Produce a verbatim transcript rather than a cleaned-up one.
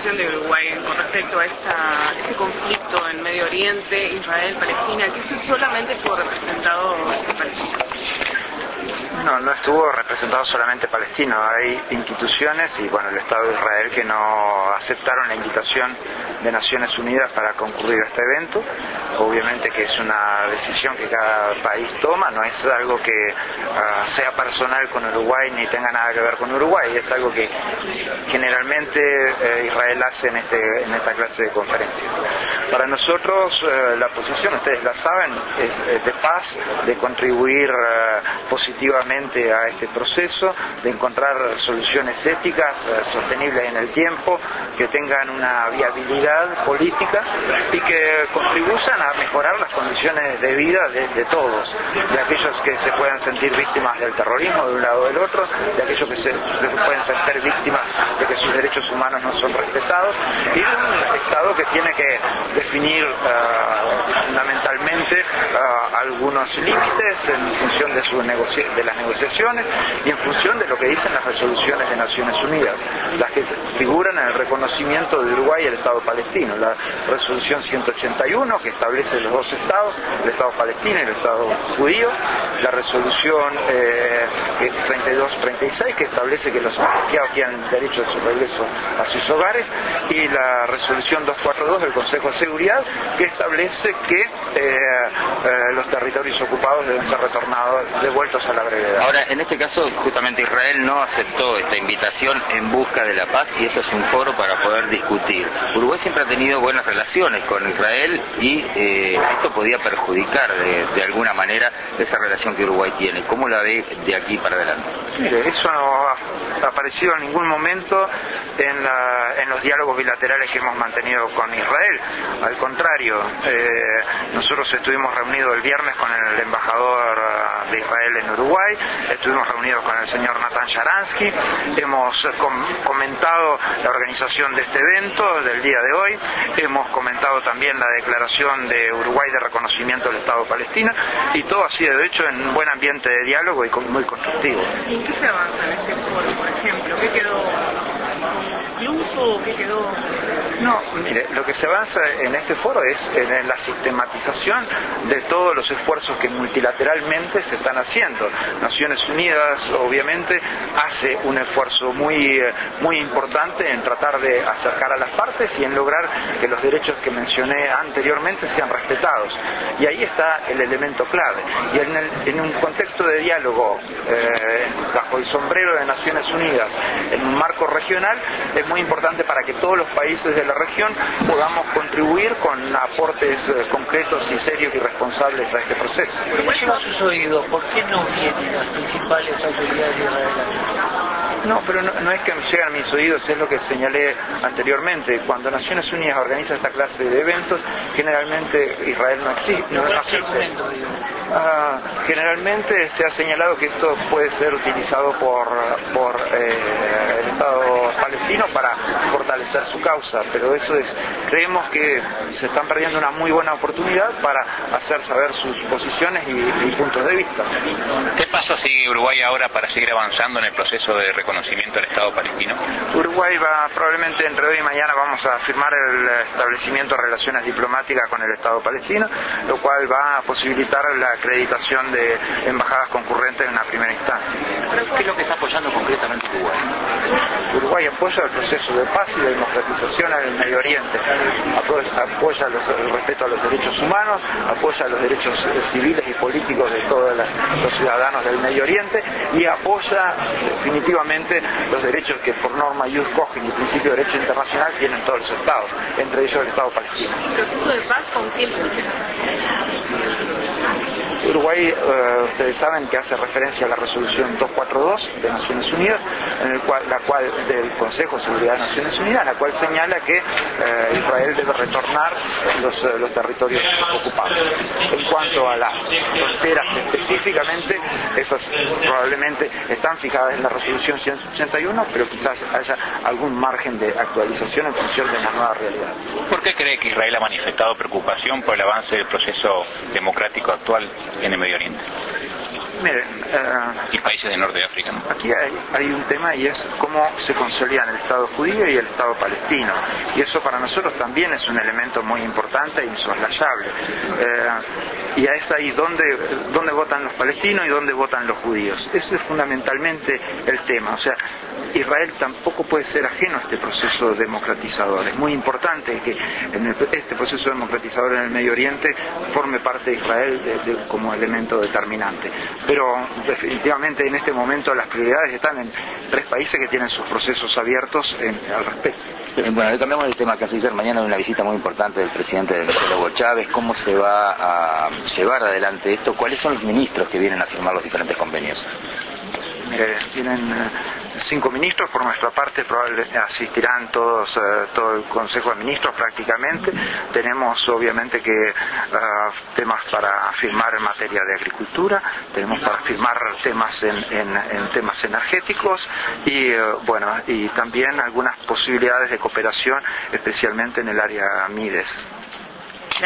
posición de Uruguay con respecto a esta, este conflicto en Medio Oriente, Israel, Palestina, que si solamente estuvo representado Palestina? No, no estuvo representado solamente Palestina, hay instituciones y bueno, el Estado de Israel que no aceptaron la invitación de Naciones Unidas para concurrir a este evento. Obviamente que es una decisión que cada país toma, no es algo que uh, sea personal con Uruguay ni tenga nada que ver con Uruguay, es algo que generalmente eh, Israel hace en, este, en esta clase de conferencias. Para nosotros eh, la posición, ustedes la saben, es, es de paz, de contribuir uh, positivamente a este proceso, de encontrar soluciones éticas uh, sostenibles en el tiempo, que tengan una viabilidad política y que contribuyan a mejorar las condiciones de vida de, de todos, de aquellos que se puedan sentir víctimas del terrorismo de un lado o del otro, de aquellos que se, se pueden sentir víctimas de que sus derechos humanos no son respetados, y de un Estado que tiene que definir uh, fundamentalmente uh, algunos límites en función de, su negoci- de las negociaciones y en función de lo que dicen las resoluciones de Naciones Unidas, las que figuran en el reconocimiento de Uruguay y el Estado palestino, la resolución ciento ochenta y uno que establece los dos estados, el Estado palestino y el Estado judío, la resolución eh, treinta y dos treinta y seis que establece que los refugiados tienen derecho a su regreso a sus hogares, y la resolución doscientos cuarenta y dos del Consejo de Seguridad que establece que eh, eh, los territorios ocupados deben ser retornados, devueltos a la brevedad. Ahora, en este caso, justamente Israel no aceptó esta invitación en busca de la paz, y esto es un foro para poder discutir. Uruguay siempre ha tenido buenas relaciones con Israel y eh, esto podía perjudicar de, de alguna manera esa relación que Uruguay tiene. ¿Cómo la ve de aquí para adelante? Mire, eso no ha aparecido en ningún momento en, la, en los diálogos bilaterales que hemos mantenido con Israel. Al contrario, eh, nosotros estuvimos reunidos el viernes con el embajador de Israel en Uruguay, estuvimos reunidos con el señor Natan Sharansky, hemos com- comentado la organización de este evento del día de hoy, hemos comentado también la declaración de Uruguay de reconocimiento del Estado palestino, y todo ha sido hecho en un buen ambiente de diálogo y con, muy constructivo. ¿Y en qué se avanza en este foro, por ejemplo? ¿Qué quedó concluso o qué quedó? No, mire, lo que se avanza en este foro es en la sistematización de todos los esfuerzos que multilateralmente se están haciendo. Naciones Unidas, obviamente, hace un esfuerzo muy, muy importante en tratar de acercar a las partes y en lograr que los derechos que mencioné anteriormente sean respetados. Y ahí está el elemento clave. Y en, el, en un contexto de diálogo eh, bajo el sombrero de Naciones Unidas, en un marco regional, es muy importante para que todos los países de la región podamos contribuir con aportes eh, concretos y serios y responsables a este proceso. Pero me llega a sus oídos, ¿por qué no vienen las principales autoridades de Israel? No, pero no, no es que me llegan a mis oídos, es lo que señalé anteriormente. Cuando Naciones Unidas organiza esta clase de eventos, generalmente Israel no existe. No, no existe. Ah, generalmente se ha señalado que esto puede ser utilizado por, por eh, el Estado palestino para fortalecer su causa, pero eso es, creemos que se están perdiendo una muy buena oportunidad para hacer saber sus posiciones y, y puntos de vista. ¿Qué paso sigue Uruguay ahora para seguir avanzando en el proceso de reconocimiento del Estado palestino? Uruguay va, probablemente entre hoy y mañana vamos a firmar el establecimiento de relaciones diplomáticas con el Estado palestino, lo cual va a posibilitar la acreditación de embajadas concurrentes en una primera instancia. ¿Qué es lo que está apoyando concretamente Uruguay? Uruguay apoya el proceso de paz y de democratización en el Medio Oriente, apoya, apoya los, el respeto a los derechos humanos, apoya los derechos civiles y políticos de todos la, los ciudadanos del Medio Oriente, y apoya definitivamente los derechos que por norma ius cogen y principio de derecho internacional tienen todos los estados, entre ellos el Estado palestino. ¿El proceso de paz con qué límites? Uruguay, eh, ustedes saben que hace referencia a la resolución doscientos cuarenta y dos de Naciones Unidas, en el cual, la cual, del Consejo de Seguridad de Naciones Unidas, la cual señala que eh, Israel debe retornar los, los territorios ocupados. En cuanto a las fronteras específicamente, esas probablemente están fijadas en la resolución ciento ochenta y uno, pero quizás haya algún margen de actualización en función de la nueva realidad. ¿Por qué cree que Israel ha manifestado preocupación por el avance del proceso democrático actual en el Medio Oriente? Miren, uh, y países del norte de África, ¿no? Aquí hay, hay un tema y es cómo se consolidan el Estado judío y el Estado palestino, y eso para nosotros también es un elemento muy importante e insoslayable. Uh, y es ahí donde, donde votan los palestinos y donde votan los judíos. Ese es fundamentalmente el tema. O sea, Israel tampoco puede ser ajeno a este proceso democratizador. Es muy importante que en el, este proceso democratizador en el Medio Oriente forme parte de Israel de, de, como elemento determinante. Pero definitivamente en este momento las prioridades están en tres países que tienen sus procesos abiertos en, al respecto. Bueno, cambiamos de tema. Casi mañana hay una visita muy importante del presidente Venezuela, Hugo Chávez. ¿Cómo se va a llevar adelante esto? ¿Cuáles son los ministros que vienen a firmar los diferentes convenios? Eh, vienen eh, cinco ministros, por nuestra parte probablemente asistirán todos, eh, todo el Consejo de Ministros prácticamente. Tenemos obviamente que uh, temas para firmar en materia de agricultura, tenemos para firmar temas en, en, en temas energéticos y uh, bueno, y también algunas posibilidades de cooperación, especialmente en el área Mides.